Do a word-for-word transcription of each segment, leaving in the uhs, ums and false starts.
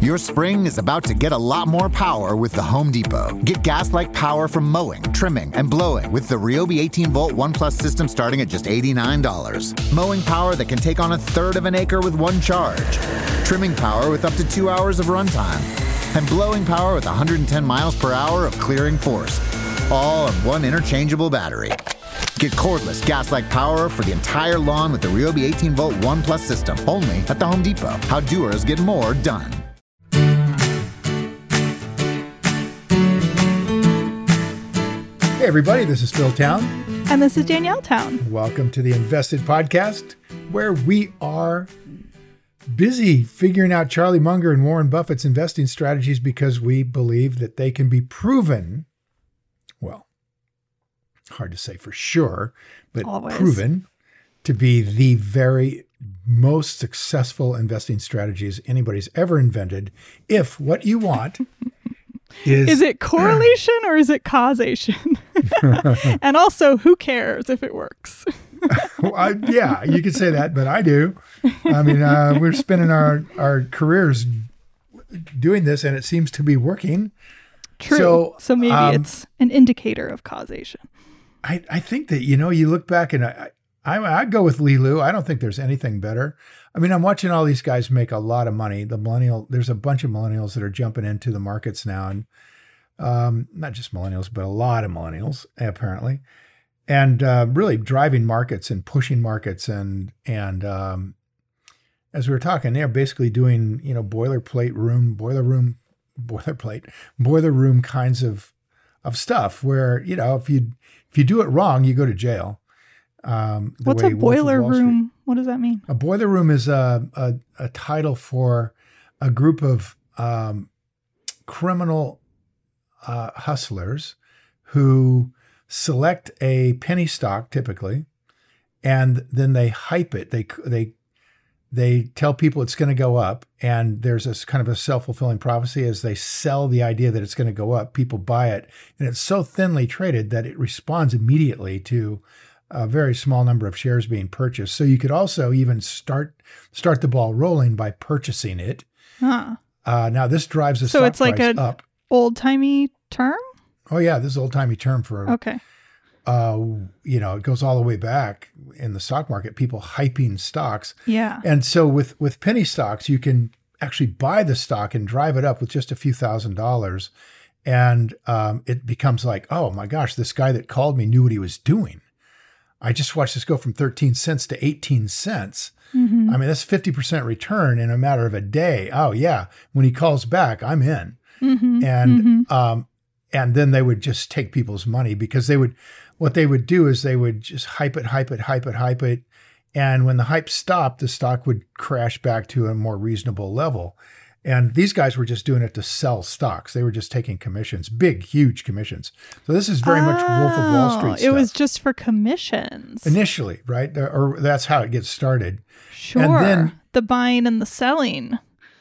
Your spring is about to get a lot more power with the Home Depot. Get gas-like power from mowing, trimming, and blowing with the Ryobi eighteen volt One Plus system starting at just eighty-nine dollars. Mowing power that can take on a third of an acre with one charge. Trimming power with up to two hours of runtime. And blowing power with one hundred ten miles per hour of clearing force. All on one interchangeable battery. Get cordless, gas-like power for the entire lawn with the Ryobi eighteen volt One Plus system. Only at the Home Depot. How doers get more done. Hey everybody, this is Phil Town. And this is Danielle Town. Welcome to the Invested Podcast, where we are busy figuring out Charlie Munger and Warren Buffett's investing strategies because we believe that they can be proven, well, hard to say for sure, but Always. proven to be the very most successful investing strategies anybody's ever invented. If what you want is... Is it correlation or is it causation? And also, who cares if it works? Well, I, yeah, you could say that, but I do. I mean, uh, we're spending our, our careers doing this, and it seems to be working. True. So, So, maybe um, it's an indicator of causation. I, I think that, you know, you look back and I, I, I go with Lilu. I don't think there's anything better. I mean, I'm watching all these guys make a lot of money. The millennial, there's a bunch of millennials that are jumping into the markets now, and um, not just millennials, but a lot of millennials apparently, and uh, really driving markets and pushing markets. And and um, as we were talking, they're basically doing, you know, boilerplate room, boiler room, boilerplate, boiler room kinds of of stuff where, you know, if you if you do it wrong, you go to jail. Um, the What's a way Wolf of boiler Wall Street- room? What does that mean? A boiler room is a, a, a title for a group of um, criminal uh, hustlers who select a penny stock typically, and then they hype it. They they they tell people it's going to go up, and there's this kind of a self-fulfilling prophecy as they sell the idea that it's going to go up. People buy it, and it's so thinly traded that it responds immediately to a very small number of shares being purchased. So you could also even start start the ball rolling by purchasing it. Huh. Uh, now this drives the So stock it's like price a up. old-timey term? Oh yeah, this is old timey term for. Okay. Uh, you know, it goes all the way back in the stock market. People hyping stocks, Yeah. and so with with penny stocks, you can actually buy the stock and drive it up with just a few thousand dollars, and um, it becomes like, oh my gosh, this guy that called me knew what he was doing. I just watched this go from thirteen cents to eighteen cents. Mm-hmm. I mean, that's fifty percent return in a matter of a day. Oh yeah. When he calls back, I'm in. Mm-hmm. And, mm-hmm. um, and then they would just take people's money because they would, what they would do is they would just hype it, hype it, hype it, hype it. And when the hype stopped, the stock would crash back to a more reasonable level. And these guys were just doing it to sell stocks. They were just taking commissions, big, huge commissions. So this is very much Wolf of Wall Street Oh, stuff. It was just for commissions. Initially, right? Or that's how it gets started. Sure. And then, the buying and the selling.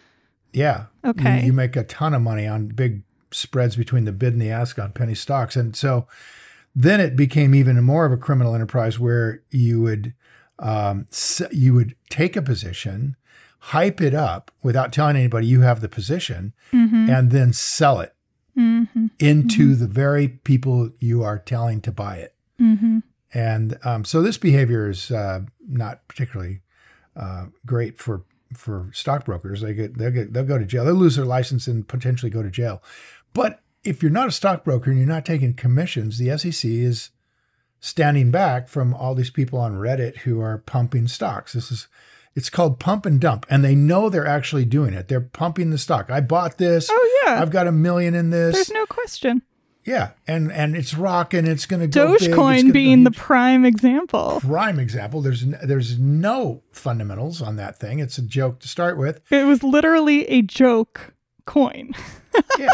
yeah. Okay. You, you make a ton of money on big spreads between the bid and the ask on penny stocks. And so then it became even more of a criminal enterprise where you would um, you would take a position, hype it up without telling anybody you have the position, Mm-hmm. and then sell it Mm-hmm. into the very people you are telling to buy it. Mm-hmm. And um, so this behavior is uh, not particularly uh, great for for stockbrokers. They get they'll get they'll go to jail. They'll lose their license and potentially go to jail. But if you're not a stockbroker and you're not taking commissions, the S E C is standing back from all these people on Reddit who are pumping stocks. This is it's called pump and dump, and they know they're actually doing it. They're pumping the stock. I bought this. Oh yeah. I've got a million in this. There's no question. Yeah, and and it's rocking. It's going to go big. It's Dogecoin gonna being go the prime example. prime example. There's n- there's no fundamentals on that thing. It's a joke to start with. It was literally a joke coin. Yeah.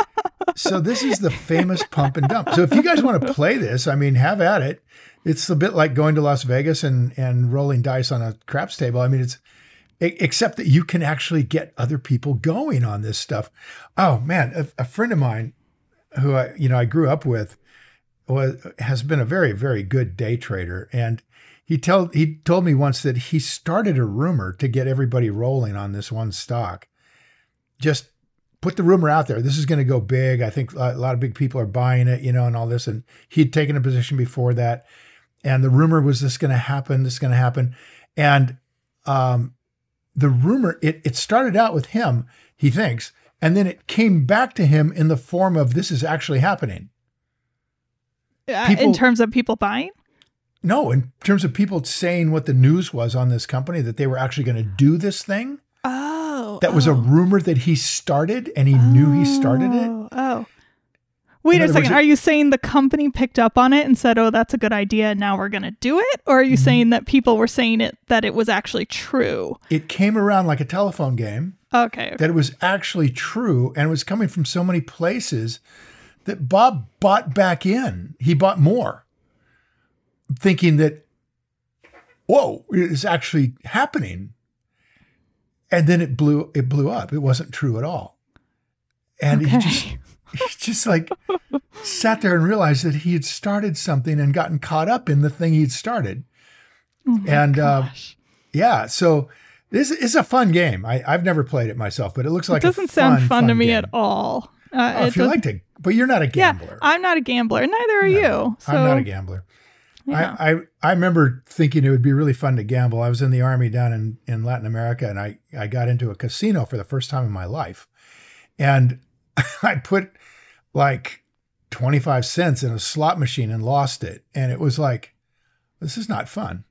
So this is the famous pump and dump. So if you guys want to play this, I mean, have at it. It's a bit like going to Las Vegas and and rolling dice on a craps table. I mean, it's e- except that you can actually get other people going on this stuff. Oh man, a, a friend of mine who I, you know, I grew up with was, has been a very, very good day trader. And he told, he told me once that he started a rumor to get everybody rolling on this one stock. just put the rumor out there. This is going to go big. I think a lot of big people are buying it, you know, and all this. And he'd taken a position before that. And the rumor was this going to happen, this is going to happen. And um, the rumor, it, it started out with him, he thinks, and then it came back to him in the form of this is actually happening. Uh, People, in terms of people buying? No, in terms of people saying what the news was on this company, that they were actually going to do this thing. Oh. That was oh. a rumor that he started, and he oh, knew he started it. Oh. Wait a second. Words, are you saying the company picked up on it and said, oh, that's a good idea, and now we're going to do it? Or are you mm-hmm. saying that people were saying it, that it was actually true? It came around like a telephone game. Okay. okay. That it was actually true, and it was coming from so many places that Bob bought back in. He bought more, thinking that, whoa, it's actually happening. And then it blew it blew up. It wasn't true at all. And okay. he just he just like sat there and realized that he had started something and gotten caught up in the thing he'd started. Oh and uh, gosh. yeah, so this is a fun game. I, I've never played it myself, but it looks like it doesn't a fun, sound fun, fun to me game. at all. Uh, oh, if you like to, but you're not a gambler. Yeah, I'm not a gambler. Neither are no, you. So. I'm not a gambler. Yeah. I, I I remember thinking it would be really fun to gamble. I was in the Army down in, in Latin America, and I, I got into a casino for the first time in my life. And I put like twenty-five cents in a slot machine and lost it. And it was like, this is not fun.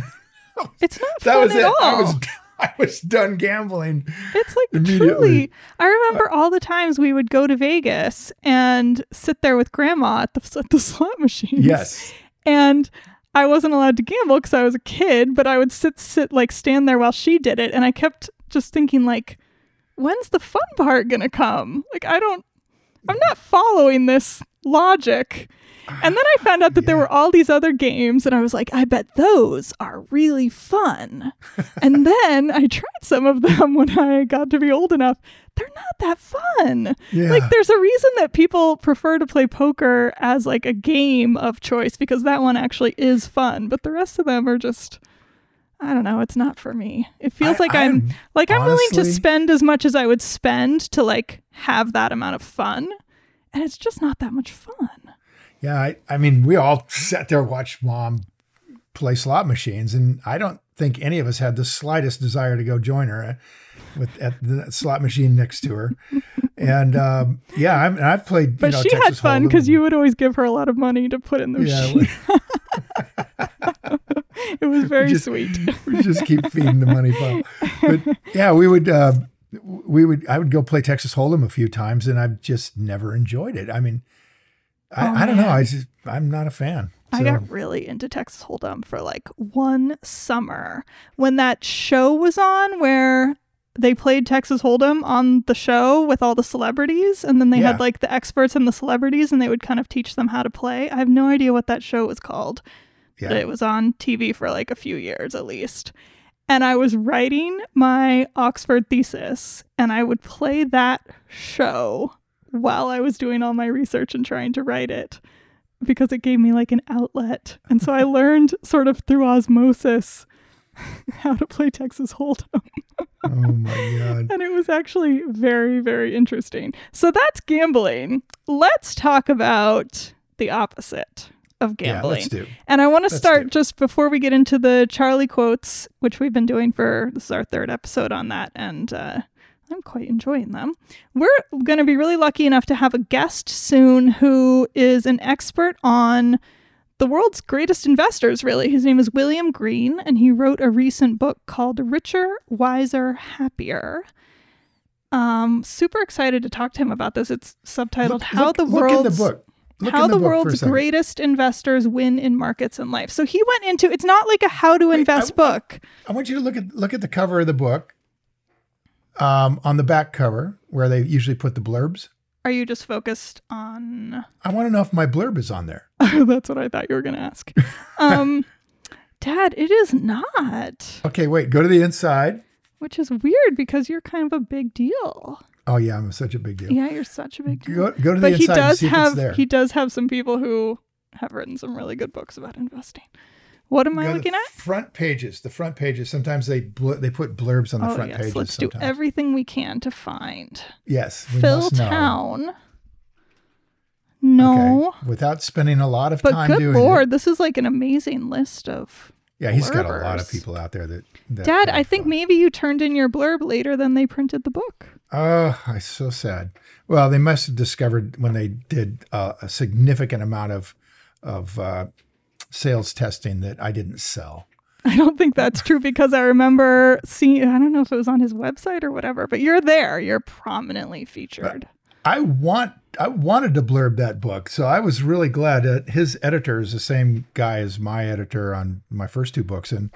It's not that fun was at it. all. I was I was done gambling. It's like immediately. Truly. I remember all the times we would go to Vegas and sit there with grandma at the, at the slot machines. Yes. And I wasn't allowed to gamble because I was a kid, but I would sit, sit, like stand there while she did it. And I kept just thinking, like, when's the fun part going to come? Like, I don't, I'm not following this logic. And then I found out that yeah. there were all these other games, and I was like, I bet those are really fun. And then I tried some of them when I got to be old enough. They're not that fun. Yeah. Like, there's a reason that people prefer to play poker as like a game of choice, because that one actually is fun. But the rest of them are just, I don't know. It's not for me. It feels I, like I'm, I'm like I'm honestly, willing to spend as much as I would spend to like have that amount of fun, and it's just not that much fun. Yeah, I, I mean, we all sat there and watched Mom play slot machines, and I don't think any of us had the slightest desire to go join her with at the slot machine next to her. And um, yeah, I'm, I've played. But you know, she Texas had fun because you would always give her a lot of money to put in the yeah, machine. It was very we just, sweet. We just keep feeding the money pile. But yeah, we would. Uh, we would. I would go play Texas Hold'em a few times, and I've just never enjoyed it. I mean. I, oh, I don't man. know. I just, I'm not a fan. So. I got really into Texas Hold'em for like one summer when that show was on where they played Texas Hold'em on the show with all the celebrities. And then they yeah. had like the experts and the celebrities, and they would kind of teach them how to play. I have no idea what that show was called. Yeah. But it was on T V for like a few years at least. And I was writing my Oxford thesis, and I would play that show while I was doing all my research and trying to write it, because it gave me like an outlet. And so I learned sort of through osmosis how to play Texas Hold'em. Oh my God. And it was actually very, very interesting. So that's gambling. Let's talk about the opposite of gambling. Yeah, let's do. And I want to Let's start do. just before we get into the Charlie quotes, which we've been doing for, this is our third episode on that. And, uh, I'm quite enjoying them. We're going to be really lucky enough to have a guest soon who is an expert on the world's greatest investors, really. His name is William Green, and he wrote a recent book called Richer, Wiser, Happier. Um, super excited to talk to him about this. It's subtitled look, How look, the look World's... in the book. Look How in the, the book world's for a greatest investors win in markets and life. So he went into, it's not like a how to Wait, invest I, book. I want you to look at look at the cover of the book. Um, on the back cover, where they usually put the blurbs. Are you just focused on... I want to know if my blurb is on there. That's what I thought you were going to ask. Um, Dad, it is not. Okay, wait, go to the inside. Which is weird because you're kind of a big deal. Oh yeah, I'm such a big deal. Yeah, you're such a big deal. Go, go to the but inside he does and see have, if it's there. He does have some people who have written some really good books about investing. What am I Go to looking the at? Front pages. The front pages. Sometimes they bl- they put blurbs on the Oh front yes, pages. let's sometimes. do everything we can to find Yes, we Phil must know. Town. No, Okay. Without spending a lot of but time good doing lord, it. this is like an amazing list of. Yeah, he's got a lot of blurbers. people out there that. that Dad, have, I think uh, maybe you turned in your blurb later than they printed the book. Oh, I'm so sad. Well, they must have discovered when they did uh, a significant amount of of uh, sales testing that I didn't sell. I don't think that's true because I remember seeing, I don't know if it was on his website or whatever, but you're there. You're prominently featured. I want I wanted to blurb that book, so I was really glad that his editor is the same guy as my editor on my first two books, and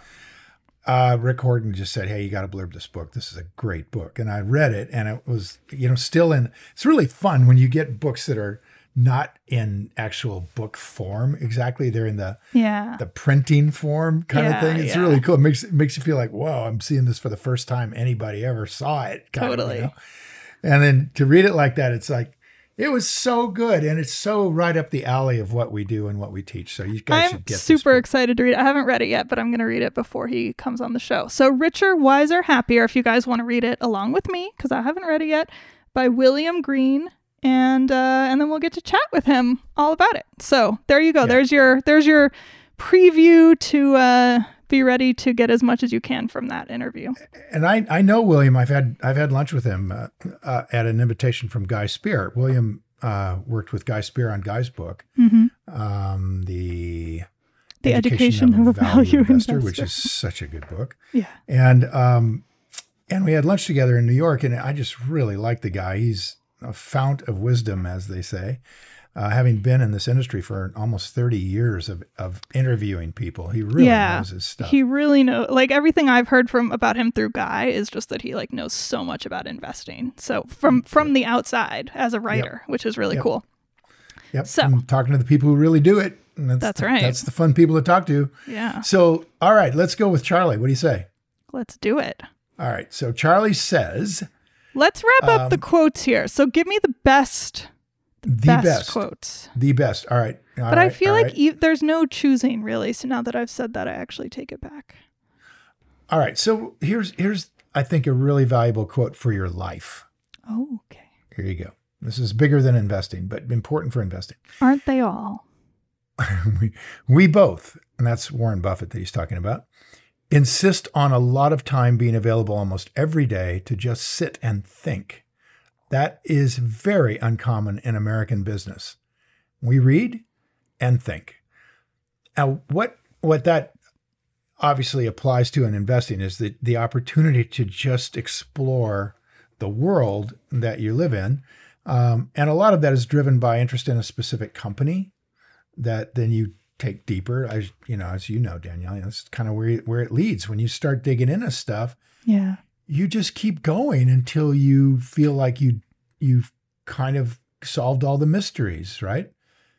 uh, Rick Horton just said, "Hey, you got to blurb this book. This is a great book," and I read it, and it was, you know, still in. It's really fun when you get books that are not in actual book form exactly; they're in the Yeah. the printing form kind Yeah, of thing. It's yeah. really cool. It makes it makes you feel like, whoa, I'm seeing this for the first time anybody ever saw it. Kind Totally. Of, you know? And then to read it like that, it's like, it was so good. And it's so right up the alley of what we do and what we teach. So you guys I'm should get this super book. excited to read it. I haven't read it yet, but I'm going to read it before he comes on the show. So Richer, Wiser, Happier, if you guys want to read it along with me, because I haven't read it yet, by William Green. And uh, and then we'll get to chat with him all about it. So there you go. Yeah. There's your there's your preview to uh, be ready to get as much as you can from that interview. And I, I know William. I've had I've had lunch with him uh, uh, at an invitation from Guy Spear. William uh, worked with Guy Spear on Guy's book, Mm-hmm. um, the The Education of a Value Investor. which is such a good book. Yeah. And um, and we had lunch together in New York, and I just really like the guy. He's a fount of wisdom, as they say. Uh, having been in this industry for almost thirty years of, of interviewing people, he really yeah. knows his stuff. He really knows, like everything I've heard from about him through Guy is just that he like knows so much about investing. So from from the outside as a writer, which is really Yep. cool. Yep. So- I'm talking to the people who really do it. And that's, That's the- right. That's the fun people to talk to. Yeah. So, all right, let's go with Charlie. What do you say? Let's do it. All right. So Charlie says Let's wrap up the Um, quotes here. So give me the best the best, best. quotes. The best. All right. All But I right, feel all like right. e- there's no choosing really. So now that I've said that, I actually take it back. All right. So here's here's I think a really valuable quote for your life. Oh, okay. Here you go. This is bigger than investing, but important for investing. Aren't they all? we, we both, and that's Warren Buffett that he's talking about, insist on a lot of time being available almost every day to just sit and think. That is very uncommon in American business. We read and think. Now, what what that obviously applies to in investing is the, the opportunity to just explore the world that you live in. Um, and a lot of that is driven by interest in a specific company that then you take deeper. As you know, as you know, Danielle, that's kind of where, where it leads. When you start digging into stuff, Yeah. you just keep going until you feel like you you've kind of solved all the mysteries, right?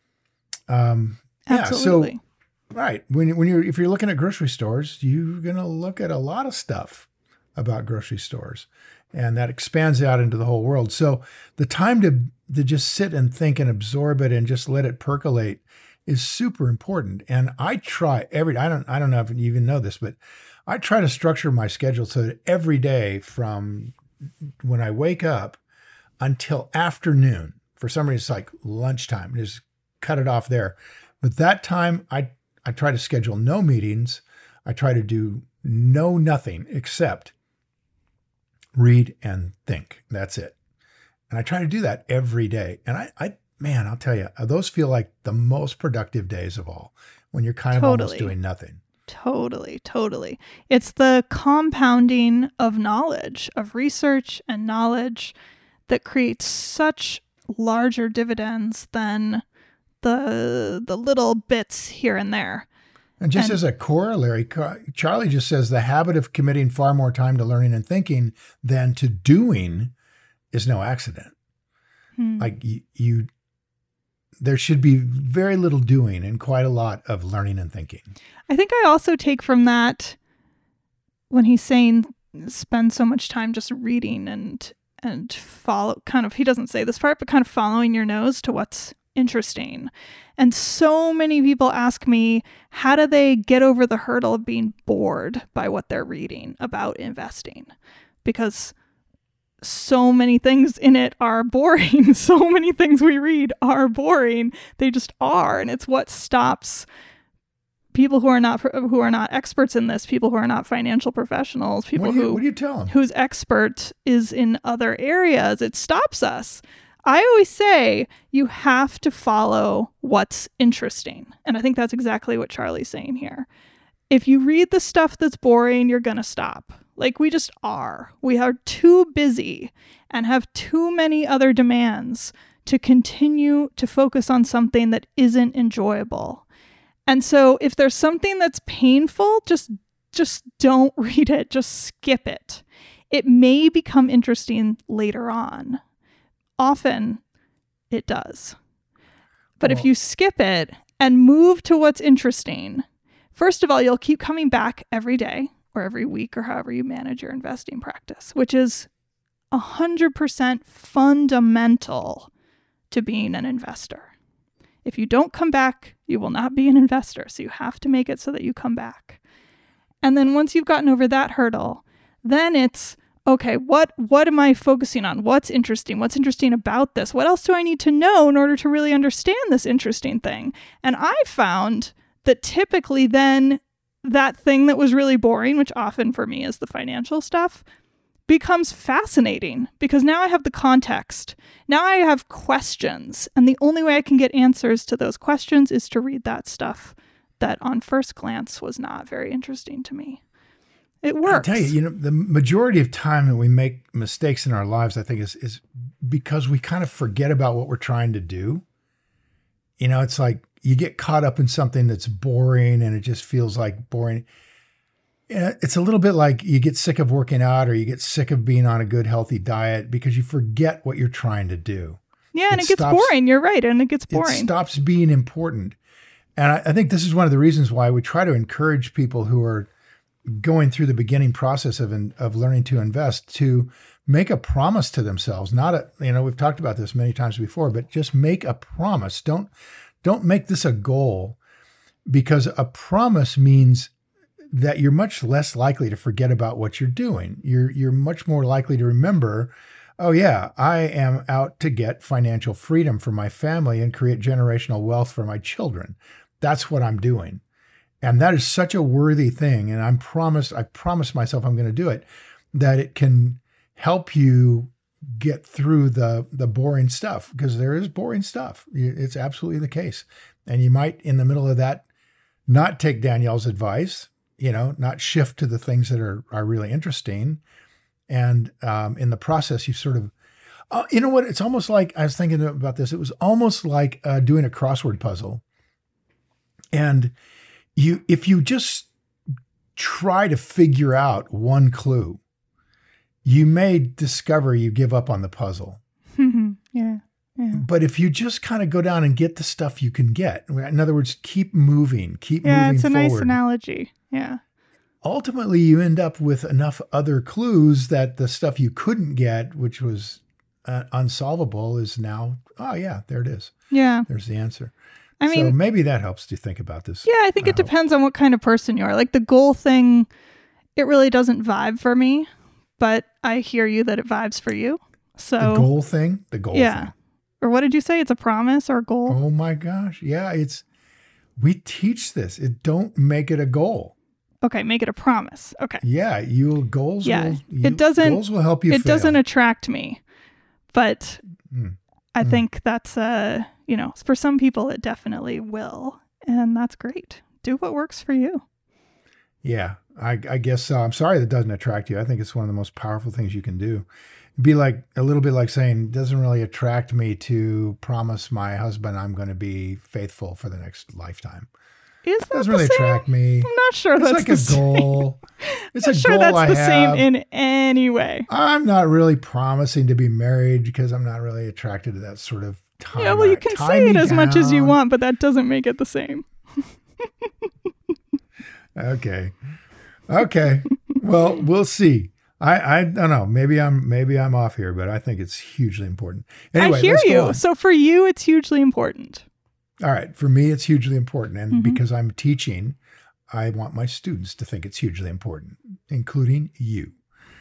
Um, Absolutely. Yeah, so right when when you're if you're looking at grocery stores, you're gonna look at a lot of stuff about grocery stores, and that expands out into the whole world. So the time to to just sit and think and absorb it and just let it percolate is super important. And I try every I don't I don't know if you even know this, but I try to structure my schedule so that every day from when I wake up until afternoon, for some reason it's like lunchtime, just cut it off there. But that time I, I try to schedule no meetings. I try to do no nothing except read and think. That's it. And I try to do that every day. And I, I man, I'll tell you, those feel like the most productive days of all when you're kind of almost Totally. doing nothing. Totally, totally. It's the compounding of knowledge, of research and knowledge that creates such larger dividends than the the little bits here and there. And just And- as a corollary, Car- Charlie just says the habit of committing far more time to learning and thinking than to doing is no accident. Hmm. Like you, you, there should be very little doing and quite a lot of learning and thinking. I think I also take from that when he's saying spend so much time just reading and and follow kind of he doesn't say this part, but kind of following your nose to what's interesting. And so many people ask me, how do they get over the hurdle of being bored by what they're reading about investing? Because so many things in it are boring. So many things we read are boring. They just are. And it's what stops people who are not who are not experts in this, people who are not financial professionals, people what do you, who what do you tell them? whose expert is in other areas. It stops us. I always say you have to follow what's interesting. And I think that's exactly what Charlie's saying here. If you read the stuff that's boring, you're going to stop. Like we just are. We are too busy and have too many other demands to continue to focus on something that isn't enjoyable. And so if there's something that's painful, just just don't read it. Just skip it. It may become interesting later on. Often it does. But well, if you skip it and move to what's interesting, first of all, you'll keep coming back every day or every week or however you manage your investing practice, which is one hundred percent fundamental to being an investor. If you don't come back, you will not be an investor. So you have to make it so that you come back. And then once you've gotten over that hurdle, then it's, okay, what what am I focusing on? What's interesting? What's interesting about this? What else do I need to know in order to really understand this interesting thing? And I found that typically then that thing that was really boring, which often for me is the financial stuff, becomes fascinating because now I have the context. Now I have questions. And the only way I can get answers to those questions is to read that stuff that on first glance was not very interesting to me. It works. I tell you, you know, the majority of time that we make mistakes in our lives, I think, is is because we kind of forget about what we're trying to do. You know, it's like you get caught up in something that's boring and it just feels like boring. It's a little bit like you get sick of working out or you get sick of being on a good, healthy diet because you forget what you're trying to do. Yeah, and it, it gets stops, boring. You're right. And it gets boring. It stops being important. And I, I think this is one of the reasons why we try to encourage people who are going through the beginning process of of learning to invest to make a promise to themselves. Not a, you know, we've talked about this many times before, but just make a promise. Don't don't make this a goal, because a promise means that you're much less likely to forget about what you're doing. You're you're much more likely to remember, oh yeah, I am out to get financial freedom for my family and create generational wealth for my children. That's what I'm doing. And that is such a worthy thing. And I'm promised, I promised myself I'm going to do it, that it can help you get through the, the boring stuff, because there is boring stuff. It's absolutely the case. And you might, in the middle of that, not take Danielle's advice, you know, not shift to the things that are, are really interesting. And um, in the process, you sort of, uh, you know what, it's almost like, I was thinking about this, it was almost like uh, doing a crossword puzzle. And You, if you just try to figure out one clue, you may discover you give up on the puzzle. yeah, yeah. But if you just kind of go down and get the stuff you can get, in other words, keep moving, keep yeah, moving it's a forward. Nice analogy. Yeah. Ultimately, you end up with enough other clues that the stuff you couldn't get, which was uh, unsolvable, is now, oh yeah, there it is. Yeah. There's the answer. I mean, so maybe that helps to think about this. Yeah, I think it depends on what kind of person you are. Like the goal thing, it really doesn't vibe for me, but I hear you that it vibes for you. So the goal thing, the goal yeah. thing. Or what did you say? It's a promise or a goal? Oh my gosh. Yeah, it's, we teach this. It don't make it a goal. Okay, make it a promise. Okay. Yeah, you goals yeah, will you, it doesn't, goals will help you It fail. doesn't attract me, but mm. I mm. think that's, uh, you know, for some people it definitely will. And that's great. Do what works for you. Yeah, I, I guess so. I'm sorry that doesn't attract you. I think it's one of the most powerful things you can do. It'd be like a little bit like saying, it doesn't really attract me to promise my husband I'm going to be faithful for the next lifetime. Is that it doesn't the really same? attract me. I'm not sure it's that's like the a same. goal. It's I'm a sure goal that's I the have. same in any way. I'm not really promising to be married because I'm not really attracted to that sort of time. Yeah, well, you can say it as much as you want, but that doesn't make it the same. Okay. Okay. Well, we'll see. I, I don't know. Maybe I'm maybe I'm off here, but I think it's hugely important. Anyway, I hear let's go you. on. So for you, it's hugely important. All right. For me, it's hugely important. And Mhm. because I'm teaching, I want my students to think it's hugely important, including you.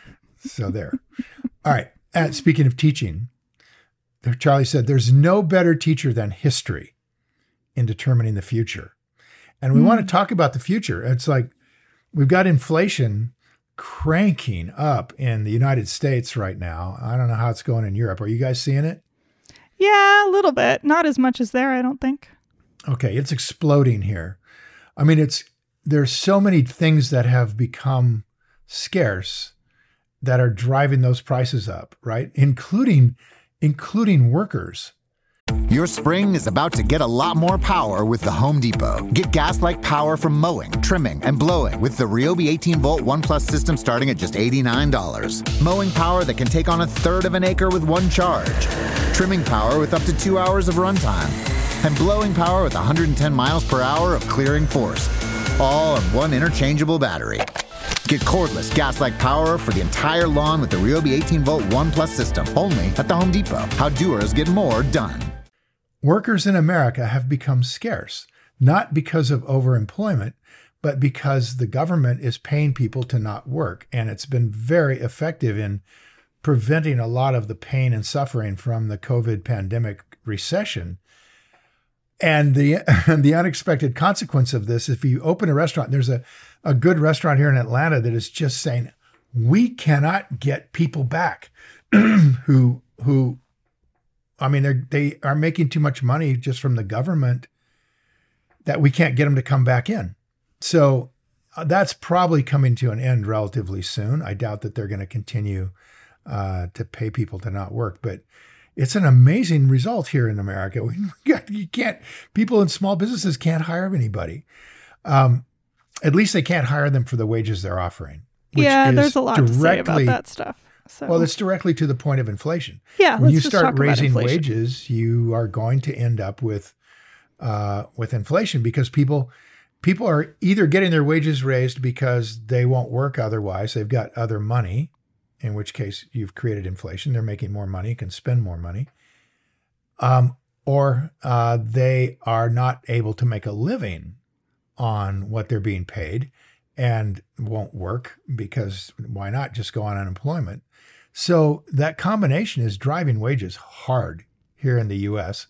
So there. All right. And speaking of teaching, there- Charlie said, there's no better teacher than history in determining the future. And we Mm. want to talk about the future. It's like we've got inflation cranking up in the United States right now. I don't know how it's going in Europe. Are you guys seeing it? Yeah, a little bit. Not as much as there, I don't think. Okay, it's exploding here. I mean, it's there's so many things that have become scarce that are driving those prices up, right? Including including workers. Your spring is about to get a lot more power with the Home Depot. Get gas-like power from mowing, trimming, and blowing with the Ryobi eighteen volt One Plus system starting at just eighty-nine dollars. Mowing power that can take on a third of an acre with one charge. Trimming power with up to two hours of runtime. And blowing power with one hundred ten miles per hour of clearing force. All on one interchangeable battery. Get cordless gas-like power for the entire lawn with the Ryobi eighteen volt One Plus system. Only at the Home Depot. How doers get more done. Workers in America have become scarce, not because of overemployment, but because the government is paying people to not work. And it's been very effective in preventing a lot of the pain and suffering from the COVID pandemic recession. And the the unexpected consequence of this, if you open a restaurant, there's a, a good restaurant here in Atlanta that is just saying, we cannot get people back who who I mean, they they are making too much money just from the government that we can't get them to come back in. So uh, that's probably coming to an end relatively soon. I doubt that they're going to continue uh, to pay people to not work, but it's an amazing result here in America. We got, you can't, people in small businesses can't hire anybody. Um, at least they can't hire them for the wages they're offering. which Yeah, is there's a lot to say about directly- that stuff. So Well, it's directly to the point of inflation. yeah, When let's you just talk start about raising inflation. wages, you are going to end up with uh, with inflation because people people are either getting their wages raised because they won't work otherwise. They've got other money, in which case you've created inflation. They're making more money, can spend more money. Um, or uh, they are not able to make a living on what they're being paid and won't work because why not just go on unemployment? So that combination is driving wages hard here in the U S,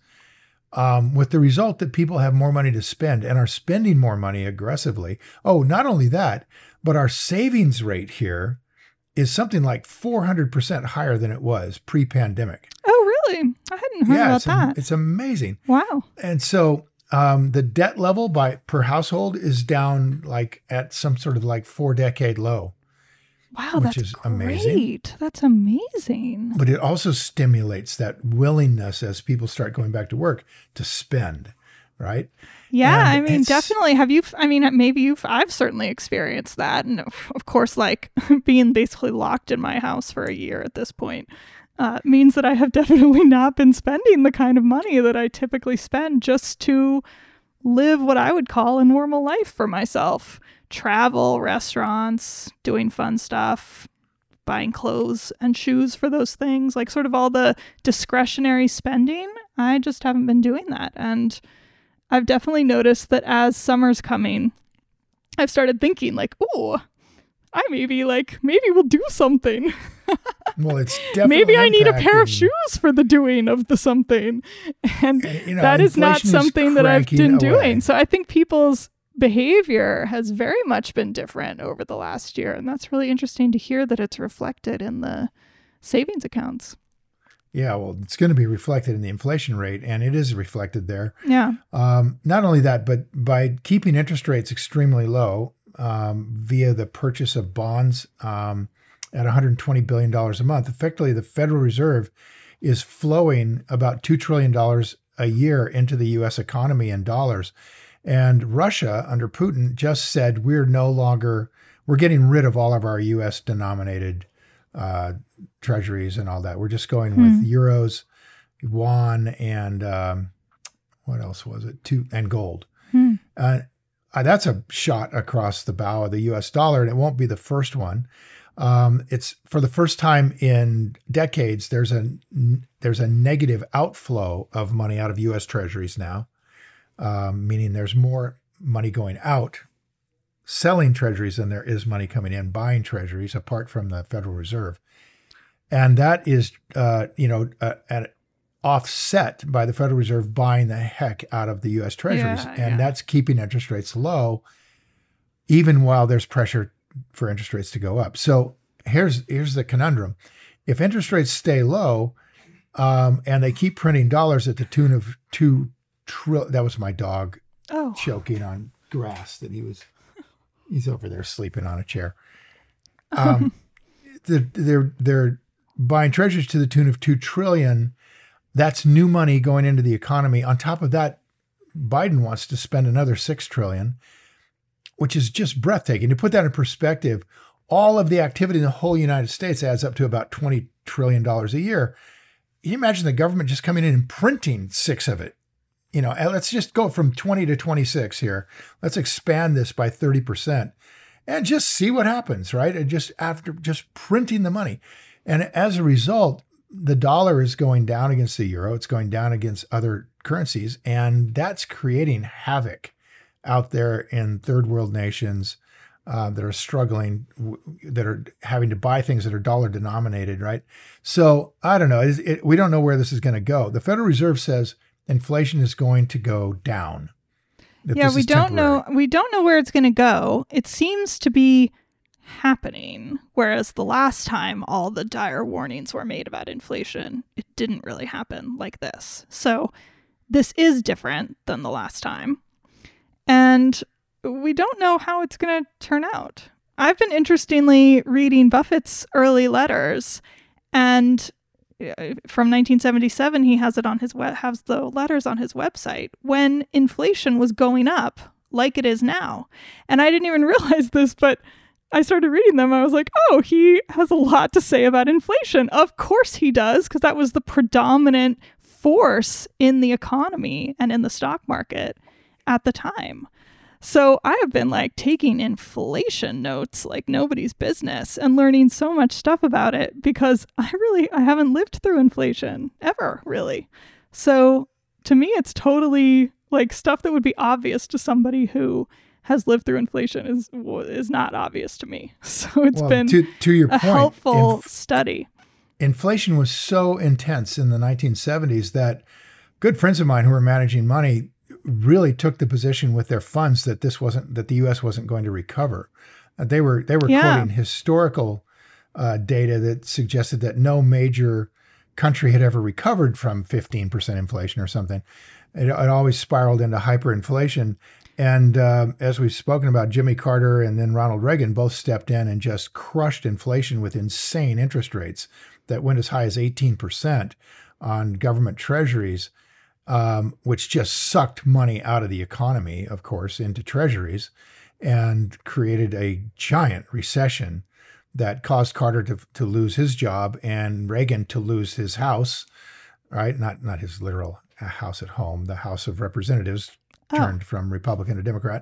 um, with the result that people have more money to spend and are spending more money aggressively. Oh, not only that, but our savings rate here is something like four hundred percent higher than it was pre-pandemic. Oh, really? I hadn't heard Yeah, about it's, that. it's amazing. Wow. And so um, the debt level by per household is down like at some sort of like four decade low. Wow, Which that's is amazing. great. That's amazing. But it also stimulates that willingness as people start going back to work to spend, right? Yeah, And I mean, it's- definitely. Have you? I mean, maybe you've. I've certainly experienced that, and of of course, like being basically locked in my house for a year at this point uh, means that I have definitely not been spending the kind of money that I typically spend just to live what I would call a normal life for myself. Travel, restaurants, doing fun stuff, buying clothes and shoes for those things, like sort of all the discretionary spending. I just haven't been doing that. And I've definitely noticed that as summer's coming, I've started thinking like, oh, I maybe like, maybe we'll do something. Well, it's definitely Maybe I need a pair of impacting- shoes for the doing of the something. And And, you know, that is not inflation is something that I've cranking been away. doing. So I think people's behavior has very much been different over the last year. And that's really interesting to hear that it's reflected in the savings accounts. Yeah, well, it's going to be reflected in the inflation rate, and it is reflected there. Yeah. Um, not only that, but by keeping interest rates extremely low um, via the purchase of bonds um, at one hundred twenty billion dollars a month, effectively the Federal Reserve is flowing about two trillion dollars a year into the U S economy in dollars. And Russia, under Putin, just said we're no longer, we're getting rid of all of our U S denominated uh, treasuries and all that. We're just going with euros, yuan, and um, what else was it? Two, and gold. Hmm. Uh, uh, that's a shot across the bow of the U S dollar, and it won't be the first one. Um, it's for the first time in decades, there's a there's a negative outflow of money out of U S Treasuries now, um, meaning there's more money going out selling treasuries than there is money coming in buying treasuries, apart from the Federal Reserve. And that is, uh, you know, uh, at, offset by the Federal Reserve buying the heck out of the U S Treasuries. Yeah, and yeah. that's keeping interest rates low, even while there's pressure for interest rates to go up. So here's here's the conundrum. If interest rates stay low um, and they keep printing dollars at the tune of two trillion, that was my dog Oh, choking on grass that he was, he's over there sleeping on a chair. Um, the, they're, they're buying treasuries to the tune of two trillion. That's new money going into the economy. On top of that, Biden wants to spend another six trillion, which is just breathtaking. To put that in perspective, all of the activity in the whole United States adds up to about twenty trillion dollars a year. Can you imagine the government just coming in and printing six of it? You know, and let's just go from twenty to twenty-six here. Let's expand this by thirty percent and just see what happens, right? And just after just printing the money. And as a result, the dollar is going down against the euro. It's going down against other currencies. And that's creating havoc out there in third world nations uh, that are struggling, w- that are having to buy things that are dollar denominated, right? So I don't know. It, it, we don't know where this is going to go. The Federal Reserve says inflation is going to go down. that yeah, this we is don't temporary. know. We don't know where it's going to go. It seems to be happening, whereas the last time all the dire warnings were made about inflation, it didn't really happen like this. So this is different than the last time. And we don't know how it's going to turn out. I've been interestingly reading Buffett's early letters, and from nineteen seventy-seven, he has it on his web, has the letters on his website when inflation was going up like it is now. And I didn't even realize this, but I started reading them. I was like, oh, he has a lot to say about inflation. Of course he does, because that was the predominant force in the economy and in the stock market at the time. So I have been like taking inflation notes like nobody's business and learning so much stuff about it because I really, I haven't lived through inflation ever, really. So to me, it's totally like stuff that would be obvious to somebody who has lived through inflation is is not obvious to me. So it's Well, been to, to your a point, helpful inf- study. inflation was so intense in the nineteen seventies that good friends of mine who were managing money really took the position with their funds that this wasn't, that the U S wasn't going to recover. Uh, they were they were Yeah. quoting historical uh, data that suggested that no major country had ever recovered from fifteen percent inflation or something. It, it always spiraled into hyperinflation. And um, as we've spoken about, Jimmy Carter and then Ronald Reagan both stepped in and just crushed inflation with insane interest rates that went as high as eighteen percent on government treasuries, um, which just sucked money out of the economy, of course, into treasuries and created a giant recession that caused Carter to, to lose his job and Reagan to lose his house, right? Not, not his literal house at home, the House of Representatives turned from Republican to Democrat.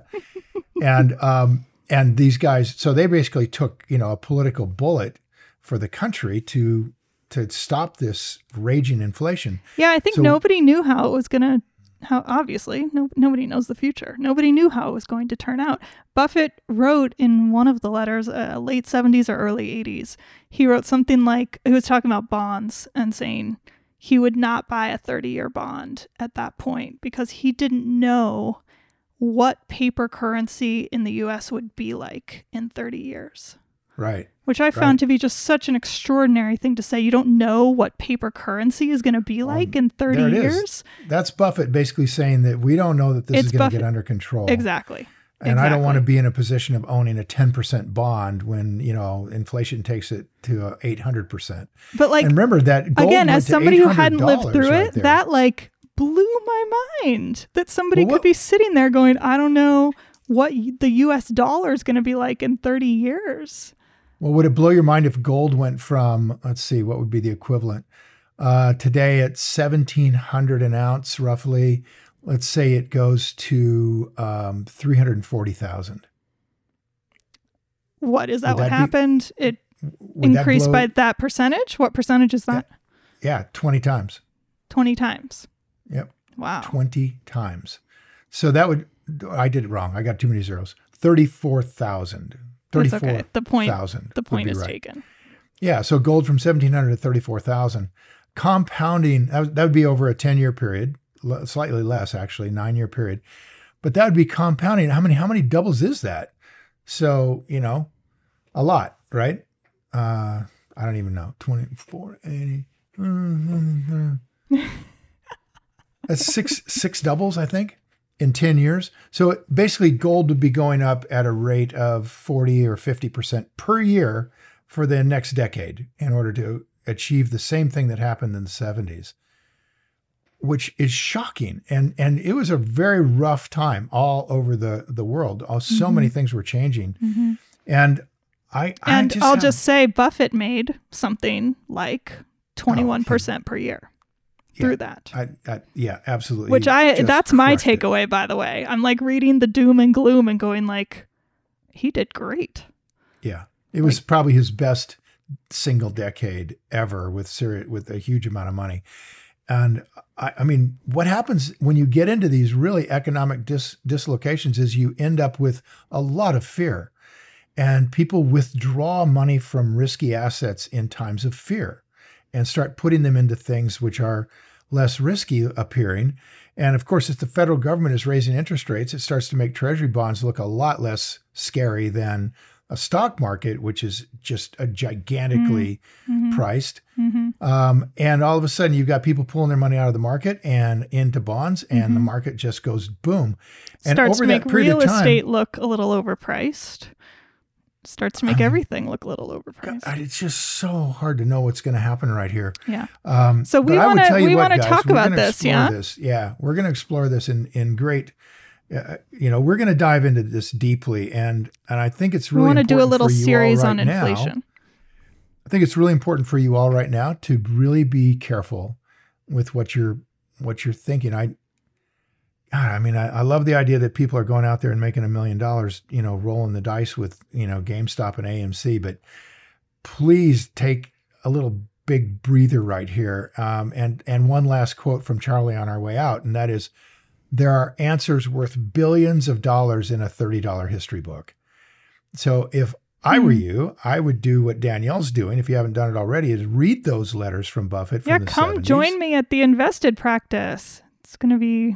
and um, and these guys, so they basically took, you know, a political bullet for the country to to stop this raging inflation. Yeah, I think So- nobody knew how it was going to, how obviously, no, nobody knows the future. Nobody knew how it was going to turn out. Buffett wrote in one of the letters, uh, late seventies or early eighties, he wrote something like, he was talking about bonds and saying he would not buy a thirty-year bond at that point because he didn't know what paper currency in the U S would be like in thirty years. Right. Which I found Right. to be just such an extraordinary thing to say. You don't know what paper currency is going to be like in thirty there it is. years. That's Buffett basically saying that we don't know that this It's is going to Buffett- get under control. Exactly. And I don't want to Exactly. be in a position of owning a ten percent bond when, you know, inflation takes it to uh, eight hundred percent. But like, And remember that gold again, went as to somebody who hadn't lived eight hundred through dollars it, right there. that like blew my mind that somebody Well, could what- be sitting there going, I don't know what y- the U S dollar is going to be like in thirty years. Well, would it blow your mind if gold went from, let's see, what would be the equivalent? Uh, today at seventeen hundred an ounce, roughly. Let's say it goes to um, three hundred forty thousand. What is that? Would What that be- happened? It would that Increase blow- by that percentage? What percentage is that? Yeah, twenty times. twenty times. Yep. Wow. twenty times. So that would, I did it wrong. I got too many zeros. thirty-four thousand. That's okay. The point, thousand the point is right. taken. Yeah. So gold from seventeen hundred to thirty-four thousand. Compounding, that would, that would be over a ten-year period, l- slightly less actually, nine-year period. But that would be compounding. How many, how many doubles is that? So, you know, a lot, right? Uh, I don't even know. twenty-four, eighty. That's six six doubles, I think, in ten years. So it, basically gold would be going up at a rate of forty or fifty percent per year for the next decade in order to achieve the same thing that happened in the seventies, which is shocking. And and it was a very rough time all over the, the world. Oh, so Mm-hmm. many things were changing. Mm-hmm. And I, I And just I'll have- just say Buffett made something like twenty-one percent per year through Yeah. that. I, I, yeah, absolutely. Which He I, just that's my crushed it. takeaway, by the way. I'm like reading the doom and gloom and going like, he did great. Yeah. It was probably his best single decade ever with seri- with a huge amount of money. And I, I mean, what happens when you get into these really economic dis- dislocations is you end up with a lot of fear, and people withdraw money from risky assets in times of fear and start putting them into things which are less risky appearing. And of course, if the federal government is raising interest rates, it starts to make treasury bonds look a lot less scary than a stock market, which is just a gigantically Mm-hmm. priced. Mm-hmm. Um, and all of a sudden, you've got people pulling their money out of the market and into bonds, and Mm-hmm. the market just goes boom. And Starts over to make that period real of time, estate look a little overpriced. Starts to make everything look a little overpriced. God, it's just so hard to know what's going to happen right here. yeah. Um, So we but I would wanna- tell you we what, wanna guys, talk we're about gonna this, explore yeah? This. Yeah, we're going to explore this in in great. Uh, you know, we're going to dive into this deeply, and and I think it's We really want to do a important little for you all series right on now. inflation. I think it's really important for you all right now to really be careful with what you're what you're thinking. I, God, I mean, I, I love the idea that people are going out there and making a million dollars, you know, rolling the dice with, you know, GameStop and A M C. But please take a little big breather right here. Um, and and one last quote from Charlie on our way out, and that is, there are answers worth billions of dollars in a thirty dollar history book. So if I were you, I would do what Danielle's doing, if you haven't done it already, is read those letters from Buffett from Yeah, the come seventies. join me at the Invested practice. It's going to be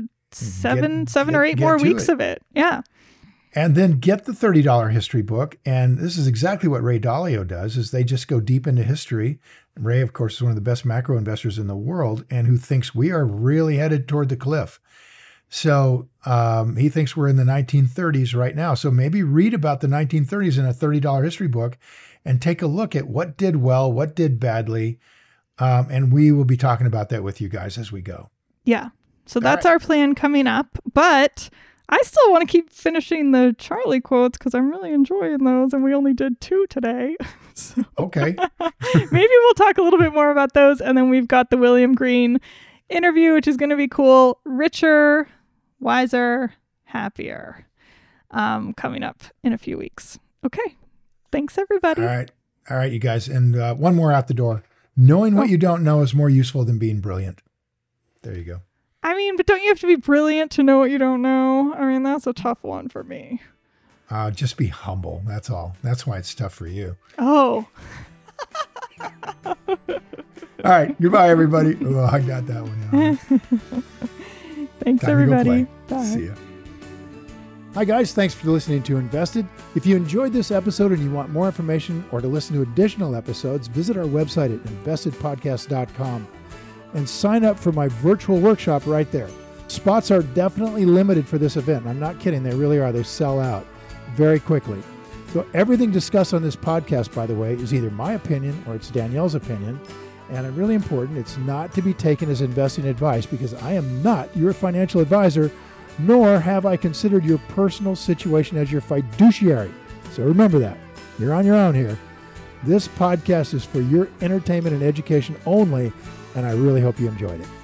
seven, Get- seven get- or eight get more to weeks it. of it. Yeah. And then get the thirty dollar history book. And this is exactly what Ray Dalio does, is they just go deep into history. Ray, of course, is one of the best macro investors in the world and who thinks we are really headed toward the cliff. So um, he thinks we're in the nineteen thirties right now. So maybe read about the nineteen thirties in a thirty dollar history book and take a look at what did well, what did badly. Um, and we will be talking about that with you guys as we go. Yeah. So that's right. our plan coming up. But I still want to keep finishing the Charlie quotes because I'm really enjoying those. And we only did two today. So Okay. maybe we'll talk a little bit more about those. And then we've got the William Green interview, which is going to be cool. Richer, wiser, happier, um, coming up in a few weeks. Okay. Thanks, everybody. All right. All right, you guys. And uh, one more out the door. Knowing what Oh. you don't know is more useful than being brilliant. There you go. I mean, but don't you have to be brilliant to know what you don't know? I mean, that's a tough one for me. Uh, just be humble. That's all. That's why it's tough for you. Oh. All right. Goodbye, everybody. Oh, I got that one. Yeah. Thanks, Time to go everybody. play. Bye. See ya. Hi, guys. Thanks for listening to Invested. If you enjoyed this episode and you want more information or to listen to additional episodes, visit our website at invested podcast dot com and sign up for my virtual workshop right there. Spots are definitely limited for this event. I'm not kidding. They really are. They sell out very quickly. So everything discussed on this podcast, by the way, is either my opinion or it's Danielle's opinion. And really important, it's not to be taken as investing advice because I am not your financial advisor, nor have I considered your personal situation as your fiduciary. So remember that. You're on your own here. This podcast is for your entertainment and education only, and I really hope you enjoyed it.